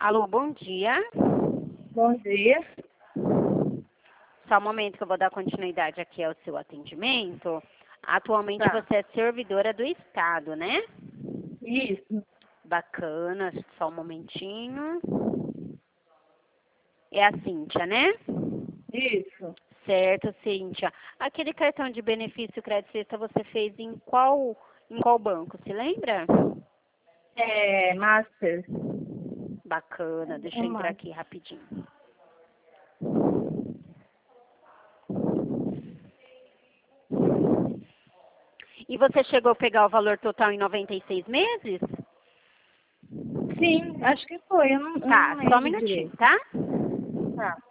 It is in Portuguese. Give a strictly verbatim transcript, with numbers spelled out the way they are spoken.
Alô, bom dia. Bom dia. Só um momento que eu vou dar continuidade aqui ao seu atendimento. Atualmente Tá. você é servidora do Estado, né? Isso. Bacana, só um momentinho. É a Cíntia, né? Isso. Certo, Cíntia. Aquele cartão de benefício crédito sexta você fez em qual, em qual banco, se lembra? É Master. Bacana, deixa eu entrar aqui rapidinho. E você chegou a pegar o valor total em noventa e seis meses? Sim, acho que foi. Eu não, eu Tá, não só um lembro minutinho, direito. tá? Tá.